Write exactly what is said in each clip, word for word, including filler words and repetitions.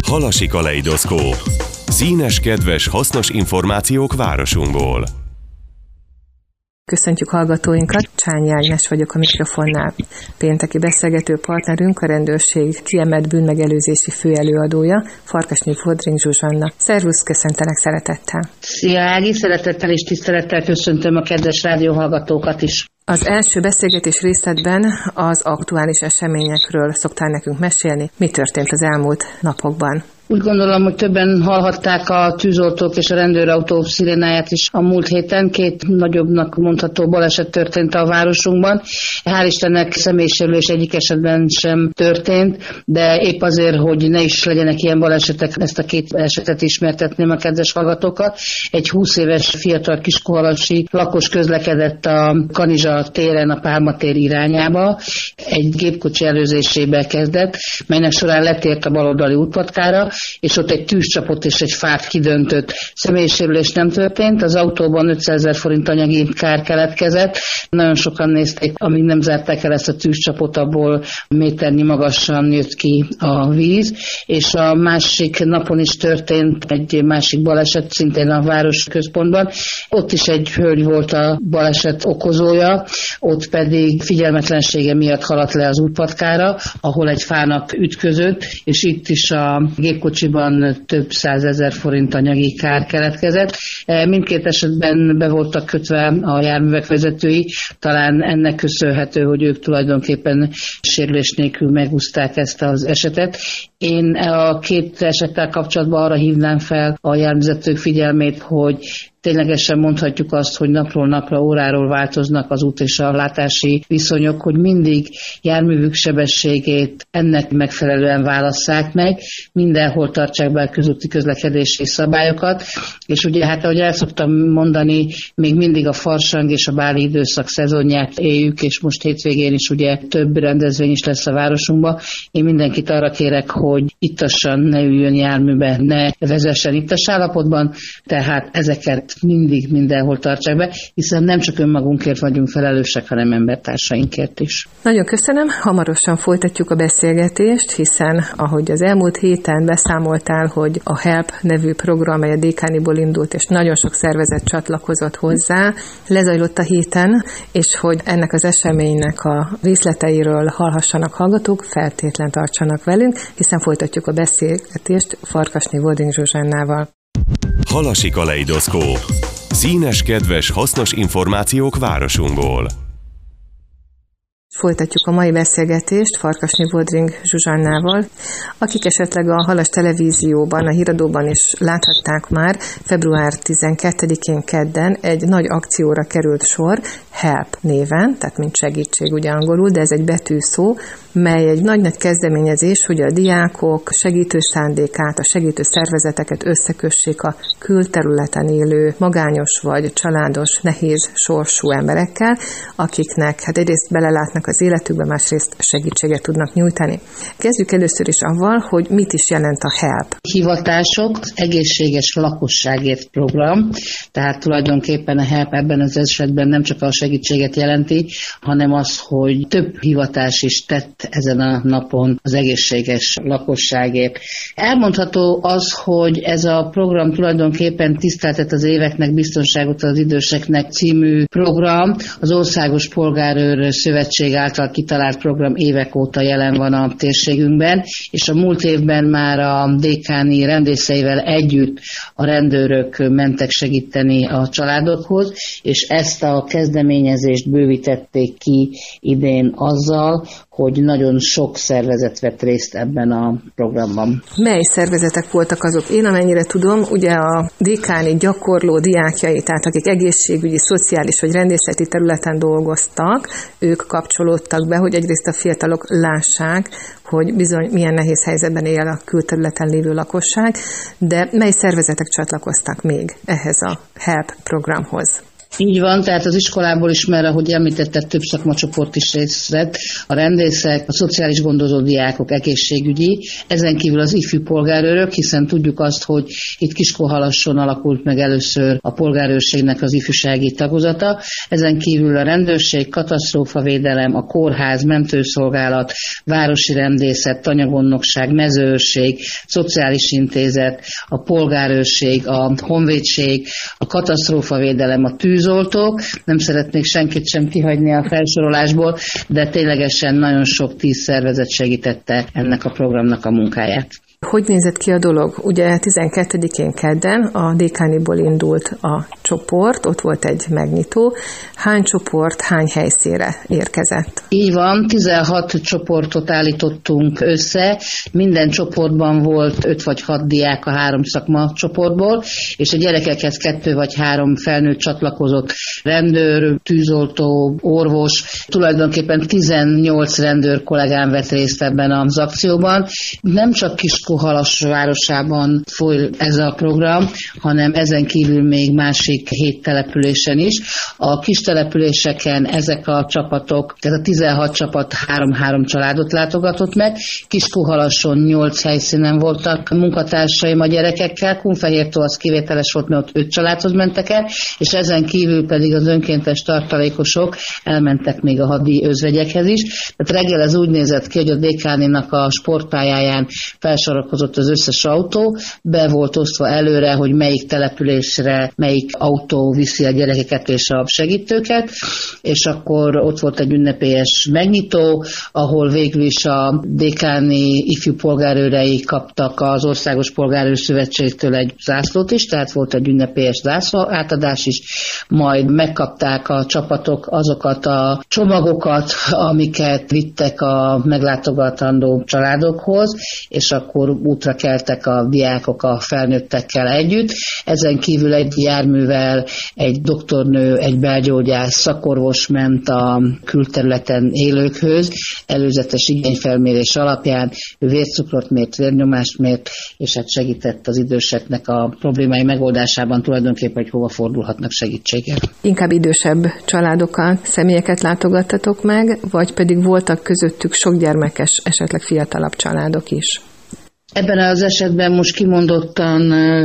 Halasi kaleidoszkóp. Színes, kedves, hasznos információk városunkból. Köszöntjük hallgatóinkat, Csányi Ágnes vagyok a mikrofonnál. Pénteki beszélgető partnerünk a rendőrség kiemelt bűnmegelőzési főelőadója, Farkasnyi Vodring Zsuzsanna. Szervusz, köszöntelek szeretettel. Szia Ági, szeretettel és tisztelettel köszöntöm a kedves rádióhallgatókat is. Az első beszélgetés részletben az aktuális eseményekről szoktál nekünk mesélni. Mi történt az elmúlt napokban? Úgy gondolom, hogy többen hallhatták a tűzoltók és a rendőrautó szirénáját is a múlt héten. Két nagyobbnak mondható baleset történt a városunkban. Hál' Istennek személysérülés egyik esetben sem történt, de épp azért, hogy ne is legyenek ilyen balesetek, ezt a két esetet ismertetném a kedves hallgatókat. Egy húsz éves fiatal kiskovalasi lakos közlekedett a Kanizsa téren a Pálma tér irányába. Egy gépkocsi előzésébe kezdett, melynek során letért a baloldali útpatkára, és ott egy tűzcsapot és egy fát kidöntött. Személysérülés nem történt, az autóban ötszázezer forint anyagi kár keletkezett. Nagyon sokan nézték, amíg nem zárták el ezt a tűzcsapot, abból méternyi magasan jött ki a víz, és a másik napon is történt egy másik baleset, szintén a város központban. Ott is egy hölgy volt a baleset okozója, ott pedig figyelmetlensége miatt haladt le az útpatkára, ahol egy fának ütközött, és itt is a gépkocsiban több százezer forint anyagi kár keletkezett. Mindkét esetben be voltak kötve a járművek vezetői, talán ennek köszönhető, hogy ők tulajdonképpen sérülés nélkül megúszták ezt az esetet. Én a két esettel kapcsolatban arra hívnám fel a járművezetők figyelmét, hogy ténylegesen mondhatjuk azt, hogy napról napra, óráról változnak az út és a látási viszonyok, hogy mindig járművük sebességét ennek megfelelően válasszák meg, mindenhol tartsák be a közúti közlekedési szabályokat, és ugye hát ahogy el szoktam mondani, még mindig a farsang és a báli időszak szezonját éljük, és most hétvégén is ugye több rendezvény is lesz a városunkban. Én mindenkit arra kérek, hogy ittassan ne üljön járműbe, ne vezessen ittas állapotban, tehát ezeket mindig mindenhol tartsák be, hiszen nem csak önmagunkért vagyunk felelősek, hanem embertársainkért is. Nagyon köszönöm, hamarosan folytatjuk a beszélgetést, hiszen ahogy az elmúlt héten beszámoltál, hogy a HELP nevű program, amely a dé ká-ból indult, és nagyon sok szervezet csatlakozott hozzá, lezajlott a héten, és hogy ennek az eseménynek a részleteiről hallhassanak hallgatók, feltétlen tartsanak velünk, hiszen folytatjuk a beszélgetést Farkasnyi Vodring Zsuzsannával. Halasi kaleidoszkóp. Színes, kedves, hasznos információk városunkból. Folytatjuk a mai beszélgetést Farkasnyi Vodring Zsuzsannával, akik esetleg a Halas televízióban, a híradóban is láthatták már, február tizenkettedikén kedden egy nagy akcióra került sor, HELP néven, tehát mint segítség ugye angolul, de ez egy betűszó, mely egy nagy-nagy kezdeményezés, hogy a diákok segítő szándékát, a segítő szervezeteket összekössék a külterületen élő, magányos vagy családos, nehéz sorsú emberekkel, akiknek hát egyrészt belelátnak az életükbe, másrészt segítséget tudnak nyújtani. Kezdjük először is avval, hogy mit is jelent a HELP. Hivatások, az egészséges lakosságért program, tehát tulajdonképpen a HELP ebben az esetben nem csak a segítséget jelenti, hanem az, hogy több hivatás is tett ezen a napon az egészséges lakosságért. Elmondható az, hogy ez a program tulajdonképpen tiszteltet az éveknek, biztonságot az időseknek című program. Az Országos Polgárőr Szövetség által kitalált program évek óta jelen van a térségünkben, és a múlt évben már a dé ká-n rendészeivel együtt a rendőrök mentek segíteni a családokhoz, és ezt a kezdeményezést bővítették ki idén azzal, hogy nagyon sok szervezet vett részt ebben a programban. Mely szervezetek voltak azok? Én amennyire tudom, ugye a dé ká-n gyakorló diákjai, tehát akik egészségügyi, szociális vagy rendészeti területen dolgoztak, ők kapcsolódtak be, hogy egyrészt a fiatalok lássák, hogy bizony milyen nehéz helyzetben él a külterületen lévő lakosság, de mely szervezetek csatlakoztak még ehhez a HELP programhoz? Így van, tehát az iskolából is, mert ahogy említetted, több szakmacsoport is részt vett, a rendészek, a szociális gondozó diákok, egészségügyi, ezen kívül az ifjú polgárőrök, hiszen tudjuk azt, hogy itt Kiskóhalasson alakult meg először a polgárőrségnek az ifjúsági tagozata, ezen kívül a rendőrség, katasztrófavédelem, a kórház, mentőszolgálat, városi rendészet, tanyagondnokság, mezőőrség, szociális intézet, a polgárőrség, a honvédség, a katasztrófavédelem, a tűzoltók. Nem szeretnék senkit sem kihagyni a felsorolásból, de ténylegesen nagyon sok tíz szervezet segítette ennek a programnak a munkáját. Hogy nézett ki a dolog? Ugye tizenkettedikén kedden a Dékániból indult a csoport, ott volt egy megnyitó. Hány csoport, hány helyszínre érkezett? Így van, tizenhat csoportot állítottunk össze, minden csoportban volt öt vagy hat diák a három szakma csoportból, és a gyerekekhez kettő vagy három felnőtt csatlakozott, rendőr, tűzoltó, orvos, tulajdonképpen tizennyolc rendőr kollégám vett részt ebben az akcióban. Nem csak Kiskóhalas városában folyt ez a program, hanem ezen kívül még másik hét településen is. A kis településeken ezek a csapatok, ez a tizenhat csapat három-három családot látogatott meg. Kiskóhalasson nyolc helyszínen voltak munkatársaim a gyerekekkel, Kunfehértó az kivételes volt, mert ott öt családhoz mentek el, és ezen kívül pedig az önkéntes tartalékosok elmentek még a hadi özvegyekhez is. Tehát reggel ez úgy nézett ki, hogy a Dékáninak a sportpályáján felsorakozott az összes autó, be volt osztva előre, hogy melyik településre melyik autó viszi a gyerekeket és a segítőket, és akkor ott volt egy ünnepélyes megnyitó, ahol végül is a dékáni ifjú polgárőrei kaptak az Országos Polgárőr Szövetségtől egy zászlót is, tehát volt egy ünnepélyes zászló átadás is, majd megkapták a csapatok azokat a csomagokat, amiket vittek a meglátogatandó családokhoz, és akkor útra keltek a diákok a felnőttekkel együtt. Ezen kívül egy járművel egy doktornő, egy belgyógyász, szakorvos ment a külterületen élőkhöz, előzetes igényfelmérés alapján, ő vércukrot mért, vérnyomást mért, és hát segített az időseknek a problémái megoldásában tulajdonképpen, hogy hova fordulhatnak segítséggel. Inkább idősebb családokat, személyeket látogattatok meg, vagy pedig voltak közöttük sok gyermekes, esetleg fiatalabb családok is? Ebben az esetben most kimondottan,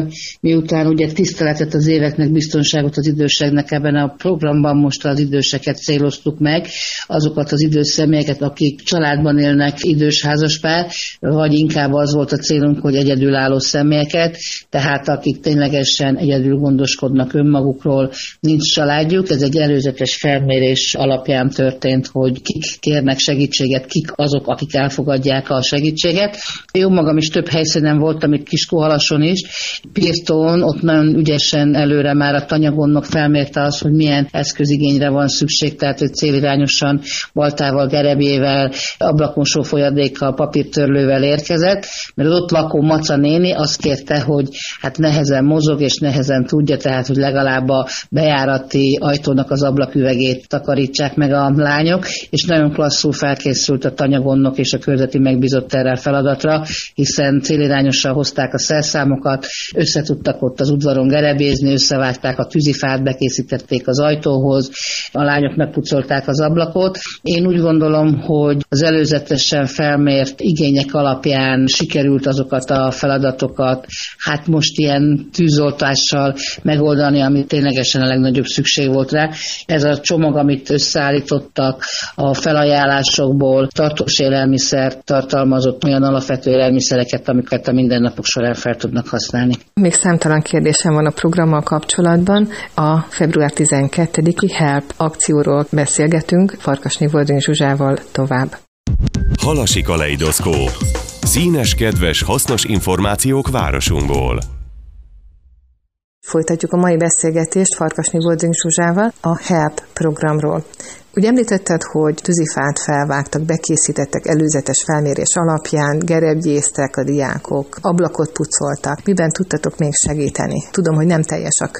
miután ugye tiszteletet az éveknek, biztonságot az időseknek, ebben a programban most az időseket céloztuk meg, azokat az idős személyeket, akik családban élnek, idős házaspár, vagy inkább az volt a célunk, hogy egyedülálló személyeket, tehát akik ténylegesen egyedül gondoskodnak önmagukról, nincs családjuk. Ez egy előzetes felmérés alapján történt, hogy kik kérnek segítséget, kik azok, akik elfogadják a segítséget. Jó magam is több helyszínen voltam, itt Kiskóhalasson is. Pirtón, ott nagyon ügyesen előre már a tanyagondnok felmérte azt, hogy milyen eszközigényre van szükség, tehát hogy célirányosan baltával, gerebjével, ablakmosó folyadékkal, papírtörlővel érkezett, mert az ott lakó Maca néni azt kérte, hogy hát nehezen mozog és nehezen tudja, tehát hogy legalább a bejárati ajtónak az ablaküvegét takarítsák meg a lányok, és nagyon klasszul felkészült a tanyagondnok és a körzeti megbízott erre a feladatra, hiszen célirányosan hozták a szerszámokat, összetudtak ott az udvaron gerebézni, összevágták a tűzifát, bekészítették az ajtóhoz, a lányok megpucolták az ablakot. Én úgy gondolom, hogy az előzetesen felmért igények alapján sikerült azokat a feladatokat, hát most ilyen tűzoltással megoldani, amit ténylegesen a legnagyobb szükség volt rá. Ez a csomag, amit összeállítottak a felajánlásokból, tartós élelmiszer tartalmazott olyan alapvető élelmiszereket, amiket a mindennapok során fel tudnak használni. Még számtalan kérdésem van a programmal kapcsolatban. A február tizenkettediki Help akcióról beszélgetünk Farkasné Boldring Zsuzsával tovább. Halasi kaleidoszkóp. Színes, kedves, hasznos információk városunkból. Folytatjuk a mai beszélgetést Farkasné Boldring Zsuzsával a Help programról. Ugye említetted, hogy tűzifát felvágtak, bekészítettek előzetes felmérés alapján, gerebjéztek a diákok, ablakot pucoltak. Miben tudtatok még segíteni? Tudom, hogy nem teljes a kör.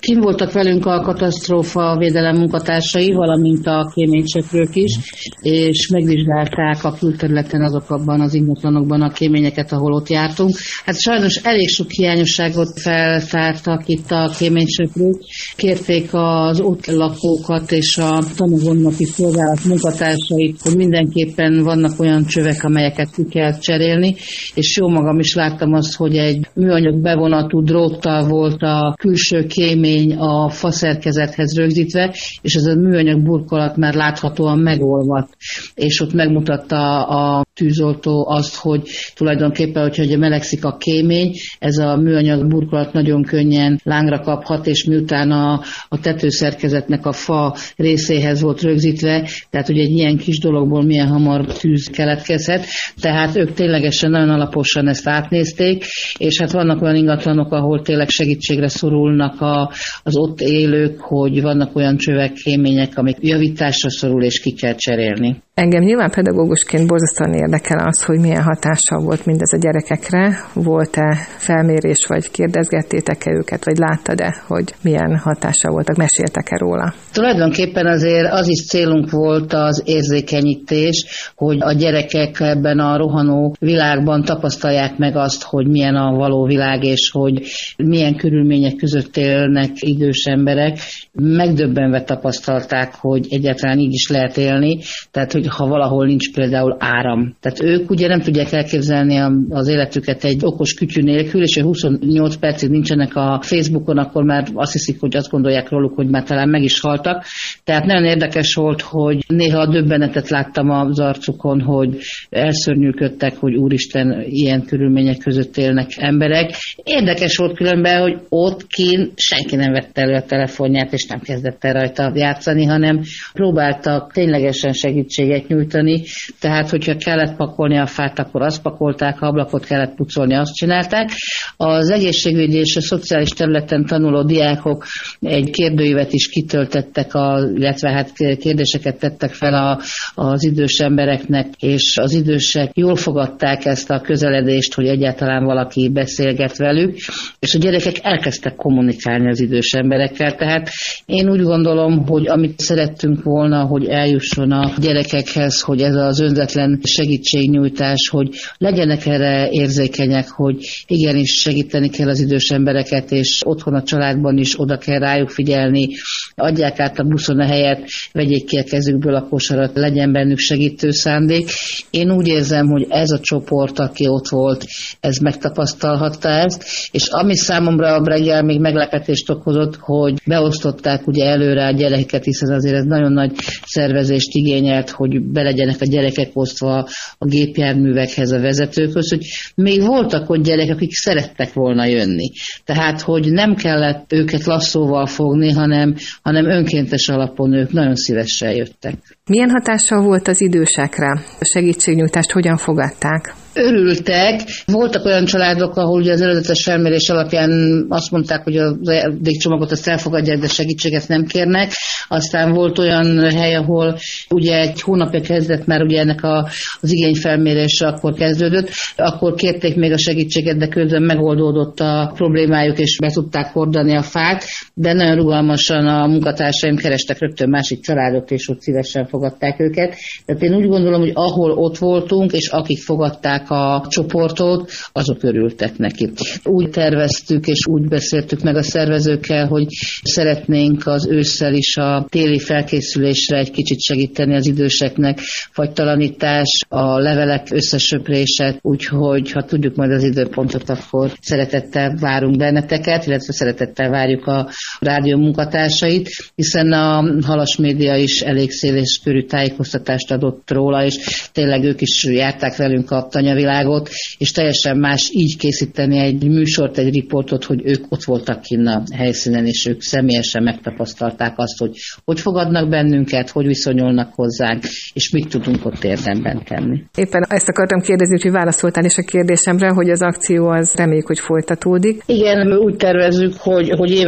Kim voltak velünk a katasztrófa védelem munkatársai, valamint a kéményseprők is, és megvizsgálták a külterületen azokban az ingatlanokban a kéményeket, ahol ott jártunk. Hát sajnos elég sok hiányosságot feltártak itt a kéményseprők. Kérték az ott lakókat és a tanúvonati szolgálat munkatársait, hogy mindenképpen vannak olyan csövek, amelyeket ki kell cserélni, és jó magam is láttam azt, hogy egy műanyag bevonatú dróttal volt a külső kémény a faszerkezethez rögzítve, és ez a műanyag burkolat már láthatóan megolvadt, és ott megmutatta a tűzoltó azt, hogy tulajdonképpen, hogyha melegszik a kémény, ez a műanyag burkolat nagyon könnyen lángra kaphat, és miután a, a tetőszerkezetnek a fa részéhez volt rögzítve, tehát hogy egy ilyen kis dologból milyen hamar tűz keletkezhet, tehát ők ténylegesen nagyon alaposan ezt átnézték, és hát vannak olyan ingatlanok, ahol tényleg segítségre szorulnak a, az ott élők, hogy vannak olyan csövek, kémények, amik javításra szorul, és ki kell cserélni. Engem nyilván pedagógusként borzasztóan érdekel az, hogy milyen hatással volt mindez a gyerekekre. Volt-e felmérés, vagy kérdezgettétek-e őket, vagy láttad-e, hogy milyen hatással voltak, meséltek-e róla? Tulajdonképpen azért az is célunk volt az érzékenyítés, hogy a gyerekek ebben a rohanó világban tapasztalják meg azt, hogy milyen a való világ, és hogy milyen körülmények között élnek idős emberek. Megdöbbenve tapasztalták, hogy egyáltalán így is lehet élni, tehát hogy ha valahol nincs például áram. Tehát ők ugye nem tudják elképzelni az életüket egy okos kütyű nélkül, és hogy huszonnyolc percig nincsenek a Facebookon, akkor már azt hiszik, hogy azt gondolják róluk, hogy már talán meg is haltak. Tehát nagyon érdekes volt, hogy néha a döbbenetet láttam az arcukon, hogy elszörnyűködtek, hogy úristen, ilyen körülmények között élnek emberek. Érdekes volt különben, hogy ott kint senki nem vette elő a telefonját, és nem kezdett el rajta játszani, hanem próbáltak ténylegesen segítséget nyújtani, tehát hogyha kellett pakolni a fát, akkor azt pakolták, ha ablakot kellett pucolni, azt csinálták. Az egészségügyi és a szociális területen tanuló diákok egy kérdőívet is kitöltettek, a, illetve hát kérdéseket tettek fel a, az idős embereknek, és az idősek jól fogadták ezt a közeledést, hogy egyáltalán valaki beszélget velük, és a gyerekek elkezdtek kommunikálni az idős emberekkel, tehát én úgy gondolom, hogy amit szerettünk volna, hogy eljusson a gyerekekhez, hogy ez az önzetlen segítségnyújtás, hogy legyenek erre érzékenyek, hogy igenis segíteni kell az idős embereket, és otthon a családban is oda kell rájuk figyelni, adják át a buszon a helyet, vegyék ki a kezükből a kosarat, legyen bennük segítő szándék. Én úgy érzem, hogy ez a csoport, aki ott volt, ez megtapasztalhatta ezt, és ami számomra a reggel még meglepetést okozott, hogy beosztották ugye előre a gyerekeket, hiszen azért ez nagyon nagy szervezést igényelt, hogy be legyenek a gyerekek osztva a gépjárművekhez, a vezetőkhöz, hogy még voltak ott gyerekek, akik szerettek volna jönni. Tehát, hogy nem kellett őket lasszóval fogni, hanem, hanem önkéntes alapon ők nagyon szívesen jöttek. Milyen hatással volt az idősekre? A segítségnyújtást hogyan fogadták? Örültek. Voltak olyan családok, ahol ugye az előzetes felmérés alapján azt mondták, hogy az ajándékcsomagot azt elfogadják, de segítséget nem kérnek. Aztán volt olyan hely, ahol ugye egy hónapja kezdett már ugye ennek a, az igényfelmérése akkor kezdődött, akkor kérték még a segítséget, de közben megoldódott a problémájuk, és be tudták hordani a fát, de nagyon rugalmasan a munkatársaim kerestek rögtön másik családot, és ott szívesen fogadták őket. Tehát én úgy gondolom, hogy ahol ott voltunk, és akik fogadták a csoportot, azok örültek neki. Úgy terveztük, és úgy beszéltük meg a szervezőkkel, hogy szeretnénk az ősszel is a téli felkészülésre egy kicsit segíteni az időseknek, fagytalanítás, a levelek összesöprése, úgyhogy ha tudjuk majd az időpontot, akkor szeretettel várunk benneteket, illetve szeretettel várjuk a rádió munkatársait, hiszen a Halas Média is elég széles körű tájékoztatást adott róla, és tényleg ők is járták velünk a tanyavilágot, és teljesen más így készíteni egy műsort, egy riportot, hogy ők ott voltak kinn a helyszínen, és ők személyesen megtapasztalták azt, hogy hogy fogadnak bennünket, hogy viszonyulnak hozzánk, és mit tudunk ott érdemben tenni. Éppen ezt akartam kérdezni, hogy válaszoltál is a kérdésemre, hogy az akció az reméljük, hogy folytatódik. Igen, úgy tervezzük, hogy, hogy évente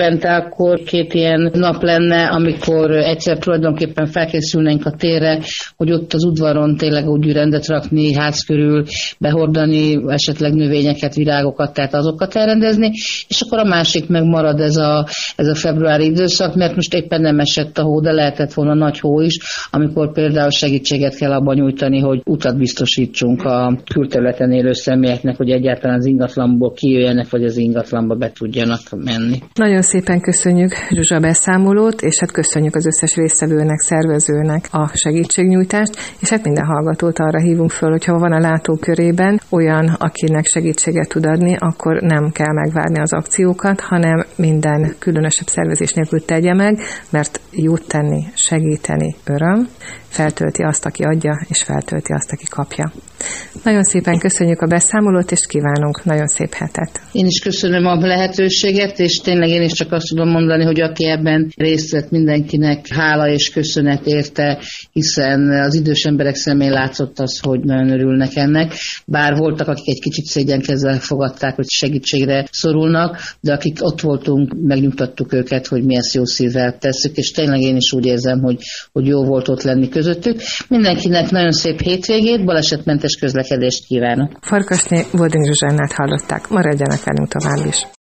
februárkor két ilyen nap lenne, amikor egyszer tulajdonképpen felkészülnénk a térre, hogy ott az udvaron tényleg úgy rendet rakni, ház körül behordani, esetleg növényeket, virágokat, tehát azokat elrendezni, és akkor a másik meg marad ez a, ez a februári időszak, mert most éppen nem esett a hó, de lehetett volna nagy hó is, amikor például segítséget kell abban nyújtani, hogy utat biztosítsunk a külterületen élő személyeknek, hogy egyáltalán az ingatlanból kijöjjenek, vagy az ingatlanba be tudjanak menni. Nagyon szépen köszönjük Zsuzsa beszámolót, és hát köszönjük az összes résztvevőnek, szervezőnek a segítségnyújtást, és hát minden hallgatót arra hívunk föl, hogyha van a látókörében olyan, akinek segítséget tud adni, akkor nem kell megvárni az akciókat, hanem minden különösebb szervezés nélkül tegye meg, mert jót tenni, segíteni öröm, feltölti azt, aki adja, és feltölti azt, aki kapja. Nagyon szépen köszönjük a beszámolót, és kívánunk nagyon szép hetet. Én is köszönöm a lehetőséget, és tényleg én is csak azt tudom mondani, hogy aki ebben részt vett, mindenkinek hála és köszönet érte, hiszen az idős emberek szemén látszott az, hogy nagyon örülnek ennek. Bár voltak, akik egy kicsit szégyenkezve fogadták, hogy segítségre szorulnak, de akik ott voltunk, megnyugtattuk őket, hogy mi ezt jó szívvel tesszük, és tényleg én is úgy érzem, hogy, hogy jó volt ott lenni közöttük. Mindenkinek nagyon szép hétvégét, balesetmentes közlekedést kívánok. Farkasné Boldring Zsuzsánát hallották. Maradjanak velünk tovább is.